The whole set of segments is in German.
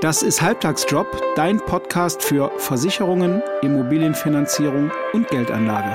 Das ist Halbtagsjob, dein Podcast für Versicherungen, Immobilienfinanzierung und Geldanlage.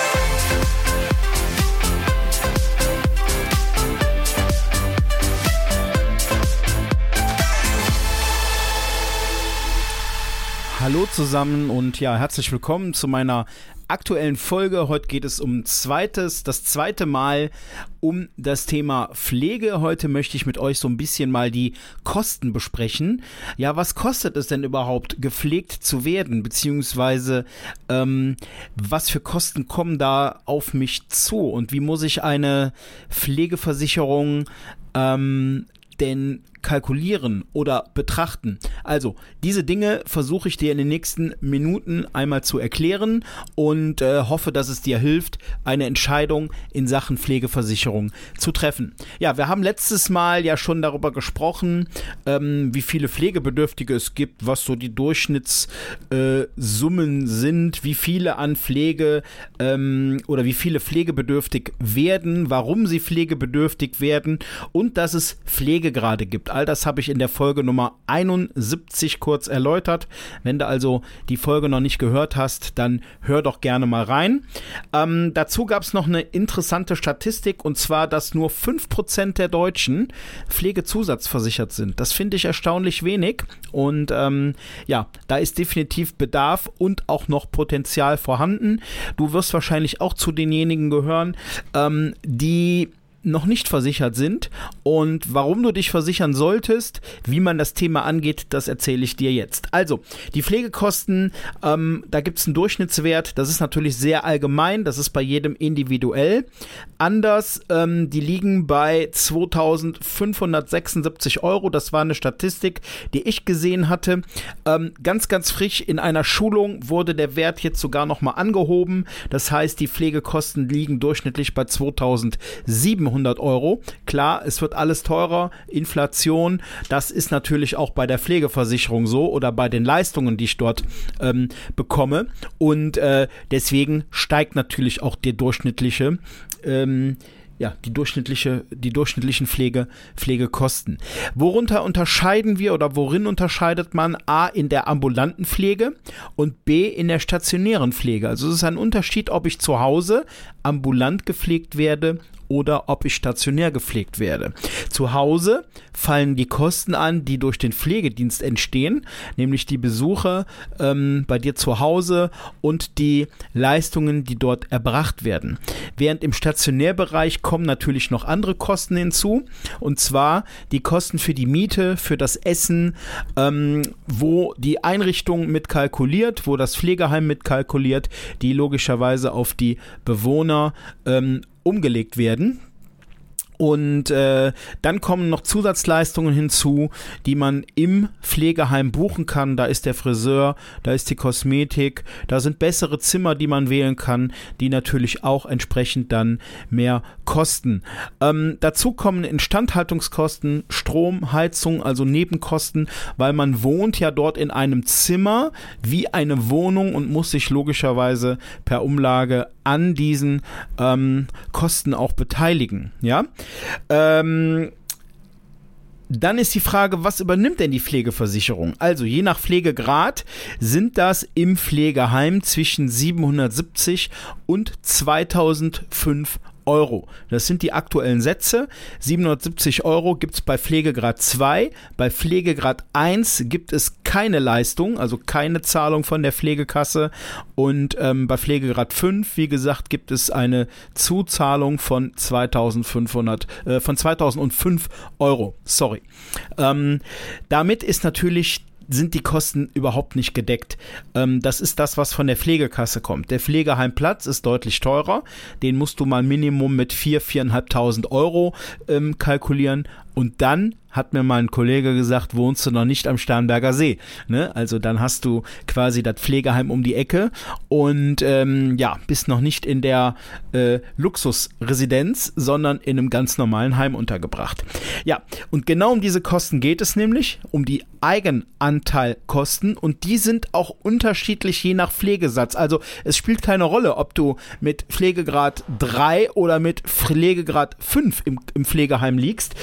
Hallo zusammen und ja, herzlich willkommen zu meiner aktuellen Folge. Heute geht es das zweite Mal um das Thema Pflege. Heute möchte ich mit euch so ein bisschen mal die Kosten besprechen. Ja, was kostet es denn überhaupt, gepflegt zu werden? Beziehungsweise, was für Kosten kommen da auf mich zu? Und wie muss ich eine Pflegeversicherung denn kalkulieren oder betrachten? Also, diese Dinge versuche ich dir in den nächsten Minuten einmal zu erklären und hoffe, dass es dir hilft, eine Entscheidung in Sachen Pflegeversicherung zu treffen. Ja, wir haben letztes Mal ja schon darüber gesprochen, wie viele Pflegebedürftige es gibt, was so die Durchschnittssummen sind, wie viele an Pflege oder wie viele pflegebedürftig werden, warum sie pflegebedürftig werden und dass es Pflegegrade gibt. All das habe ich in der Folge Nummer 71 kurz erläutert. Wenn du also die Folge noch nicht gehört hast, dann hör doch gerne mal rein. Dazu gab es noch eine interessante Statistik, und zwar, dass nur 5% der Deutschen pflegezusatzversichert sind. Das finde ich erstaunlich wenig und ja, da ist definitiv Bedarf und auch noch Potenzial vorhanden. Du wirst wahrscheinlich auch zu denjenigen gehören, die noch nicht versichert sind, und warum du dich versichern solltest, wie man das Thema angeht, das erzähle ich dir jetzt. Also, die Pflegekosten, da gibt es einen Durchschnittswert, das ist natürlich sehr allgemein, das ist bei jedem individuell anders, die liegen bei 2.576 Euro, das war eine Statistik, die ich gesehen hatte, ganz, ganz frisch in einer Schulung wurde der Wert jetzt sogar nochmal angehoben, das heißt, die Pflegekosten liegen durchschnittlich bei 2.700 Euro. Klar, es wird alles teurer, Inflation, das ist natürlich auch bei der Pflegeversicherung so oder bei den Leistungen, die ich dort bekomme, und deswegen steigt natürlich auch die durchschnittlichen Pflegekosten. Worunter unterscheiden wir oder worin unterscheidet man? A, in der ambulanten Pflege und B, in der stationären Pflege. Also es ist ein Unterschied, ob ich zu Hause ambulant gepflegt werde oder ob ich stationär gepflegt werde. Zu Hause fallen die Kosten an, die durch den Pflegedienst entstehen, nämlich die Besuche bei dir zu Hause und die Leistungen, die dort erbracht werden. Während im Stationärbereich kommen natürlich noch andere Kosten hinzu, und zwar die Kosten für die Miete, für das Essen, wo die Einrichtung mit kalkuliert, wo das Pflegeheim mit kalkuliert, die logischerweise auf die Bewohner umgelegt werden. Und dann kommen noch Zusatzleistungen hinzu, die man im Pflegeheim buchen kann. Da ist der Friseur, da ist die Kosmetik, da sind bessere Zimmer, die man wählen kann, die natürlich auch entsprechend dann mehr kosten. Dazu kommen Instandhaltungskosten, Strom, Heizung, also Nebenkosten, weil man wohnt ja dort in einem Zimmer wie eine Wohnung und muss sich logischerweise per Umlage an diesen Kosten auch beteiligen, ja. Dann ist die Frage, was übernimmt denn die Pflegeversicherung? Also je nach Pflegegrad sind das im Pflegeheim zwischen 770 und 2005 Euro. Das sind die aktuellen Sätze. 770 Euro gibt es bei Pflegegrad 2. Bei Pflegegrad 1 gibt es keine Leistung, also keine Zahlung von der Pflegekasse. Und bei Pflegegrad 5, wie gesagt, gibt es eine Zuzahlung von 2005 Euro. Sorry. Damit sind die Kosten überhaupt nicht gedeckt. Das ist das, was von der Pflegekasse kommt. Der Pflegeheimplatz ist deutlich teurer. Den musst du mal Minimum mit 4.500 Euro kalkulieren. Und dann hat mir mal ein Kollege gesagt, wohnst du noch nicht am Starnberger See. Ne? Also dann hast du quasi das Pflegeheim um die Ecke und bist noch nicht in der Luxusresidenz, sondern in einem ganz normalen Heim untergebracht. Ja, und genau um diese Kosten geht es nämlich, um die Eigenanteilkosten, und die sind auch unterschiedlich je nach Pflegesatz. Also es spielt keine Rolle, ob du mit Pflegegrad 3 oder mit Pflegegrad 5 im Pflegeheim liegst. Dein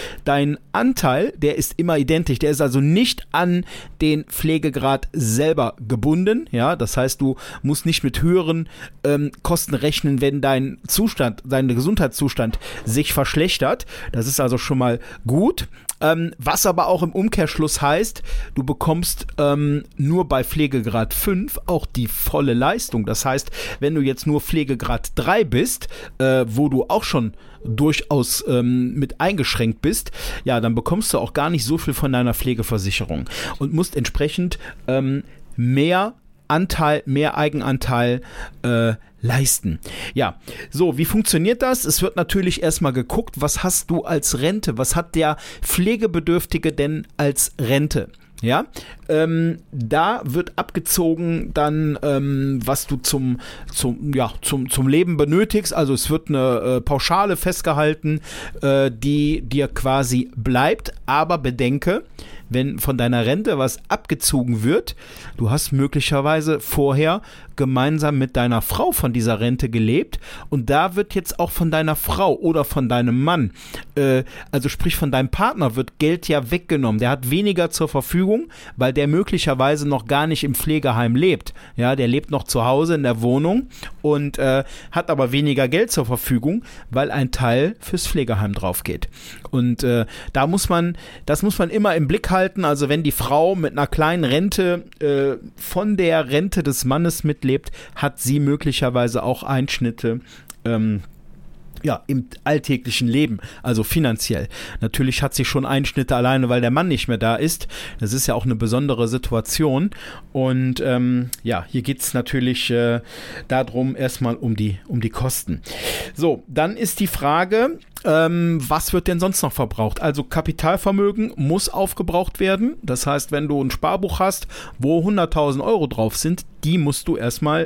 dein Anteil, der ist immer identisch, der ist also nicht an den Pflegegrad selber gebunden, ja, das heißt, du musst nicht mit höheren Kosten rechnen, wenn dein Gesundheitszustand sich verschlechtert, das ist also schon mal gut. Was aber auch im Umkehrschluss heißt, du bekommst nur bei Pflegegrad 5 auch die volle Leistung. Das heißt, wenn du jetzt nur Pflegegrad 3 bist, wo du auch schon durchaus mit eingeschränkt bist, ja, dann bekommst du auch gar nicht so viel von deiner Pflegeversicherung und musst entsprechend mehr Eigenanteil leisten. Ja, so, wie funktioniert das? Es wird natürlich erstmal geguckt, was hast du als Rente? Was hat der Pflegebedürftige denn als Rente? Ja, da wird abgezogen dann, was du zum Leben benötigst. Also es wird eine Pauschale festgehalten, die dir quasi bleibt. Aber bedenke, wenn von deiner Rente was abgezogen wird, du hast möglicherweise vorher gemeinsam mit deiner Frau von dieser Rente gelebt und da wird jetzt auch von deiner Frau oder von deinem Mann, also sprich von deinem Partner, wird Geld ja weggenommen. Der hat weniger zur Verfügung, weil der möglicherweise noch gar nicht im Pflegeheim lebt. Ja, der lebt noch zu Hause in der Wohnung und hat aber weniger Geld zur Verfügung, weil ein Teil fürs Pflegeheim drauf geht. Und das muss man immer im Blick halten. Also wenn die Frau mit einer kleinen Rente von der Rente des Mannes mitlebt, hat sie möglicherweise auch Einschnitte im alltäglichen Leben, also finanziell. Natürlich hat sie schon Einschnitte alleine, weil der Mann nicht mehr da ist. Das ist ja auch eine besondere Situation. Und hier geht es natürlich darum, erstmal um die Kosten. So, dann ist die Frage, was wird denn sonst noch verbraucht? Also Kapitalvermögen muss aufgebraucht werden. Das heißt, wenn du ein Sparbuch hast, wo 100.000 Euro drauf sind, die musst du erstmal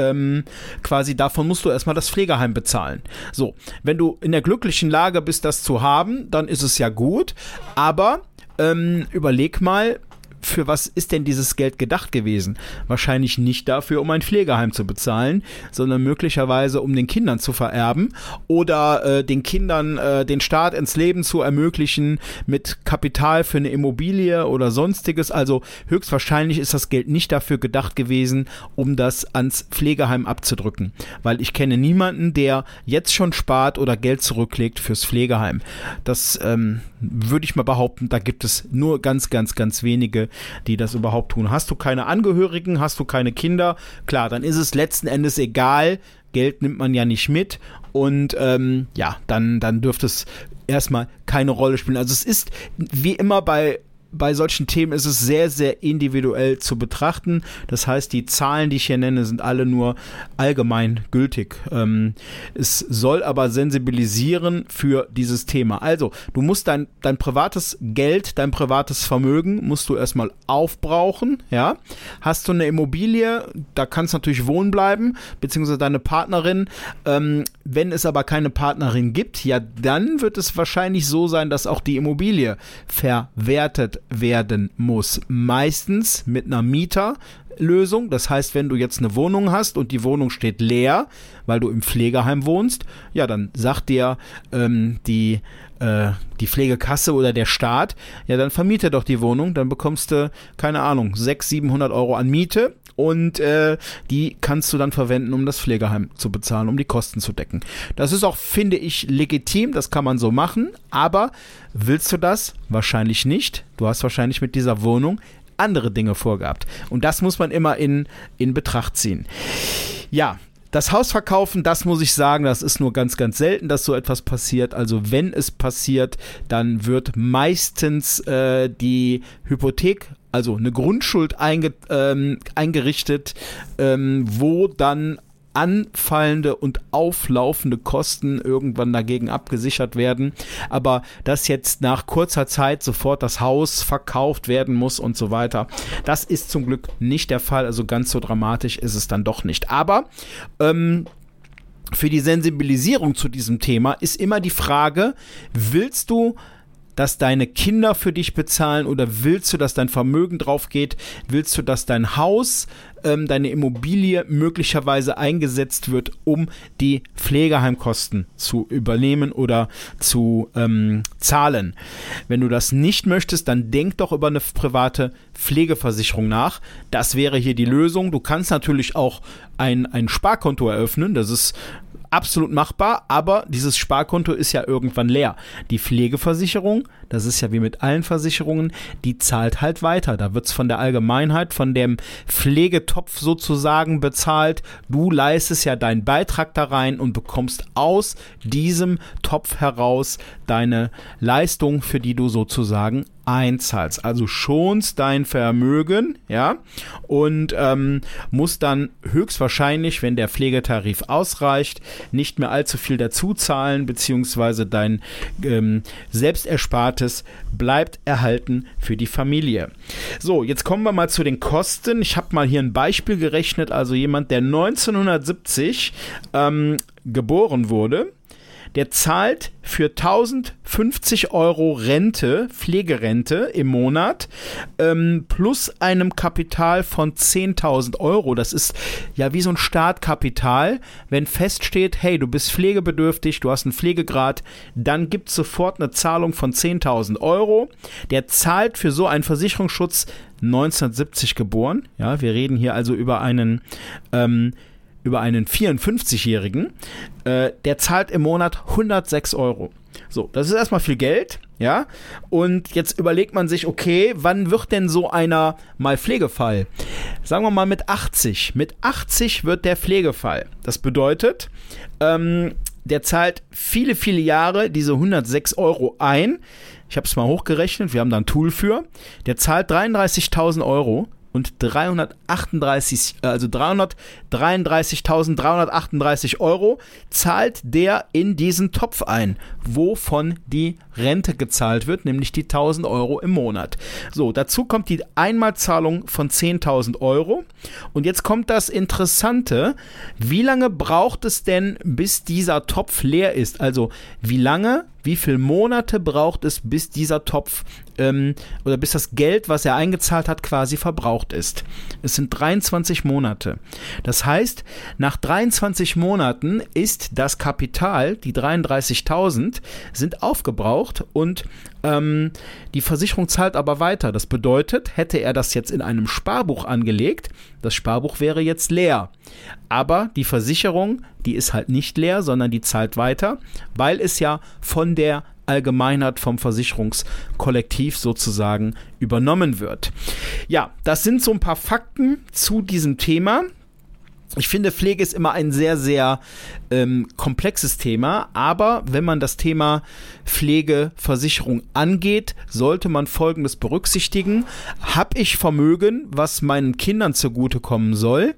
davon musst du erstmal das Pflegeheim bezahlen. So, wenn du in der glücklichen Lage bist, das zu haben, dann ist es ja gut, aber überleg mal, für was ist denn dieses Geld gedacht gewesen? Wahrscheinlich nicht dafür, um ein Pflegeheim zu bezahlen, sondern möglicherweise, um den Kindern zu vererben oder den Kindern den Start ins Leben zu ermöglichen mit Kapital für eine Immobilie oder sonstiges. Also höchstwahrscheinlich ist das Geld nicht dafür gedacht gewesen, um das ans Pflegeheim abzudrücken. Weil ich kenne niemanden, der jetzt schon spart oder Geld zurücklegt fürs Pflegeheim. Das würde ich mal behaupten, da gibt es nur ganz, ganz, ganz wenige, die das überhaupt tun. Hast du keine Angehörigen, hast du keine Kinder, klar, dann ist es letzten Endes egal, Geld nimmt man ja nicht mit und dann dürfte es erstmal keine Rolle spielen. Also es ist wie immer bei solchen Themen ist es sehr, sehr individuell zu betrachten. Das heißt, die Zahlen, die ich hier nenne, sind alle nur allgemein gültig. Es soll aber sensibilisieren für dieses Thema. Also, du musst dein privates Geld, dein privates Vermögen musst du erstmal aufbrauchen. Ja? Hast du eine Immobilie, da kannst du natürlich wohnen bleiben, beziehungsweise deine Partnerin. Wenn es aber keine Partnerin gibt, ja, dann wird es wahrscheinlich so sein, dass auch die Immobilie verwertet werden muss. Meistens mit einer Mieterlösung. Das heißt, wenn du jetzt eine Wohnung hast und die Wohnung steht leer, weil du im Pflegeheim wohnst, ja, dann sagt dir die Pflegekasse oder der Staat, ja, dann vermiete doch die Wohnung, dann bekommst du, keine Ahnung, 600-700 Euro an Miete und die kannst du dann verwenden, um das Pflegeheim zu bezahlen, um die Kosten zu decken. Das ist auch, finde ich, legitim, das kann man so machen, aber willst du das? Wahrscheinlich nicht. Du hast wahrscheinlich mit dieser Wohnung andere Dinge vorgehabt. Und das muss man immer in Betracht ziehen. Ja, das Haus verkaufen, das muss ich sagen, das ist nur ganz, ganz selten, dass so etwas passiert. Also wenn es passiert, dann wird meistens die Hypothek, also eine Grundschuld eingerichtet, wo dann anfallende und auflaufende Kosten irgendwann dagegen abgesichert werden, aber dass jetzt nach kurzer Zeit sofort das Haus verkauft werden muss und so weiter, das ist zum Glück nicht der Fall, also ganz so dramatisch ist es dann doch nicht. Aber für die Sensibilisierung zu diesem Thema ist immer die Frage, willst du dass deine Kinder für dich bezahlen oder willst du, dass dein Vermögen drauf geht? Willst du, dass dein Haus, deine Immobilie möglicherweise eingesetzt wird, um die Pflegeheimkosten zu übernehmen oder zu zahlen? Wenn du das nicht möchtest, dann denk doch über eine private Pflegeversicherung nach. Das wäre hier die Lösung. Du kannst natürlich auch ein Sparkonto eröffnen. Das ist absolut machbar, aber dieses Sparkonto ist ja irgendwann leer. Die Pflegeversicherung, das ist ja wie mit allen Versicherungen, die zahlt halt weiter. Da wird es von der Allgemeinheit, von dem Pflegetopf sozusagen bezahlt. Du leistest ja deinen Beitrag da rein und bekommst aus diesem Topf heraus deine Leistung, für die du sozusagen einzahlst. Also schonst dein Vermögen, ja, und musst dann höchstwahrscheinlich, wenn der Pflegetarif ausreicht, nicht mehr allzu viel dazu zahlen, beziehungsweise dein Selbsterspartes bleibt erhalten für die Familie. So, jetzt kommen wir mal zu den Kosten. Ich habe mal hier ein Beispiel gerechnet, also jemand, der 1970 geboren wurde, der zahlt für 1050 € Rente, Pflegerente im Monat, plus einem Kapital von 10.000 €. Das ist ja wie so ein Startkapital. Wenn feststeht, hey, du bist pflegebedürftig, du hast einen Pflegegrad, dann gibt es sofort eine Zahlung von 10.000 €. Der zahlt für so einen Versicherungsschutz 1970 geboren. Ja, wir reden hier also über einen 54-Jährigen, der zahlt im Monat 106 €. So, das ist erstmal viel Geld, ja, und jetzt überlegt man sich, okay, wann wird denn so einer mal Pflegefall? Sagen wir mal mit 80. Mit 80 wird der Pflegefall. Das bedeutet, der zahlt viele, viele Jahre diese 106 € ein. Ich habe es mal hochgerechnet, wir haben da ein Tool für. Der zahlt 33.000 €. Und 333.338 € zahlt der in diesen Topf ein, wovon die Rente gezahlt wird, nämlich die 1.000 € im Monat. So, dazu kommt die Einmalzahlung von 10.000 € und jetzt kommt das Interessante, wie lange braucht es denn, bis dieser Topf leer ist? Also wie viele Monate braucht es, bis dieser Topf oder bis das Geld, was er eingezahlt hat, quasi verbraucht ist? Es sind 23 Monate. Das heißt, nach 23 Monaten ist das Kapital, die 33.000, sind aufgebraucht und die Versicherung zahlt aber weiter. Das bedeutet, hätte er das jetzt in einem Sparbuch angelegt, das Sparbuch wäre jetzt leer. Aber die Versicherung, die ist halt nicht leer, sondern die zahlt weiter, weil es ja von der Allgemeinheit, vom Versicherungskollektiv sozusagen übernommen wird. Ja, das sind so ein paar Fakten zu diesem Thema. Ich finde, Pflege ist immer ein sehr, sehr komplexes Thema, aber wenn man das Thema Pflegeversicherung angeht, sollte man Folgendes berücksichtigen. Habe ich Vermögen, was meinen Kindern zugutekommen soll?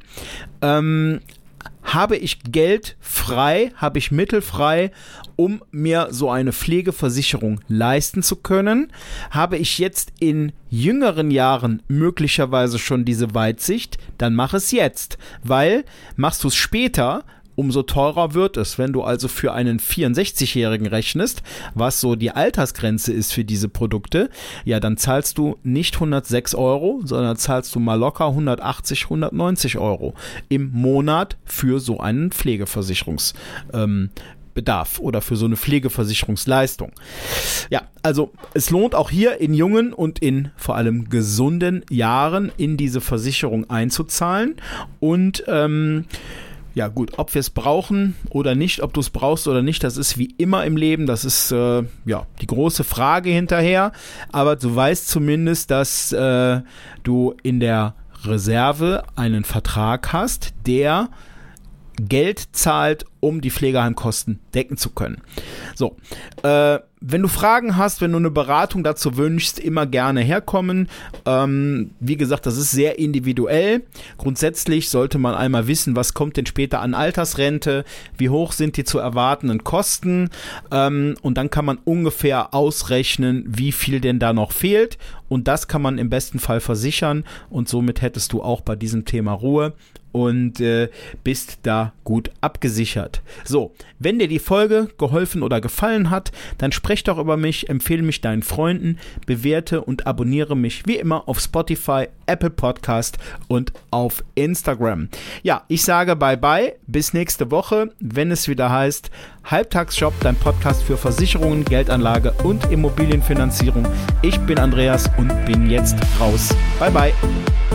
Habe ich Geld frei, habe ich Mittel frei, um mir so eine Pflegeversicherung leisten zu können? Habe ich jetzt in jüngeren Jahren möglicherweise schon diese Weitsicht? Dann mach es jetzt, weil machst du es später, umso teurer wird es. Wenn du also für einen 64-Jährigen rechnest, was so die Altersgrenze ist für diese Produkte, ja, dann zahlst du nicht 106 €, sondern zahlst du mal locker 180, 190 € im Monat für so einen Pflegeversicherungsbedarf oder für so eine Pflegeversicherungsleistung. Ja, also es lohnt auch hier in jungen und in vor allem gesunden Jahren in diese Versicherung einzuzahlen und ja gut, ob wir es brauchen oder nicht, ob du es brauchst oder nicht, das ist wie immer im Leben, das ist die große Frage hinterher, aber du weißt zumindest, dass du in der Reserve einen Vertrag hast, der Geld zahlt, um die Pflegeheimkosten decken zu können. So, wenn du Fragen hast, wenn du eine Beratung dazu wünschst, immer gerne herkommen. Wie gesagt, das ist sehr individuell. Grundsätzlich sollte man einmal wissen, was kommt denn später an Altersrente, wie hoch sind die zu erwartenden Kosten und dann kann man ungefähr ausrechnen, wie viel denn da noch fehlt und das kann man im besten Fall versichern und somit hättest du auch bei diesem Thema Ruhe und bist da gut abgesichert. So, wenn dir die Folge geholfen oder gefallen hat, dann sprech doch über mich, empfehle mich deinen Freunden, bewerte und abonniere mich wie immer auf Spotify, Apple Podcast und auf Instagram. Ja, ich sage bye-bye, bis nächste Woche, wenn es wieder heißt Halbtagsjob, dein Podcast für Versicherungen, Geldanlage und Immobilienfinanzierung. Ich bin Andreas und bin jetzt raus. Bye-bye.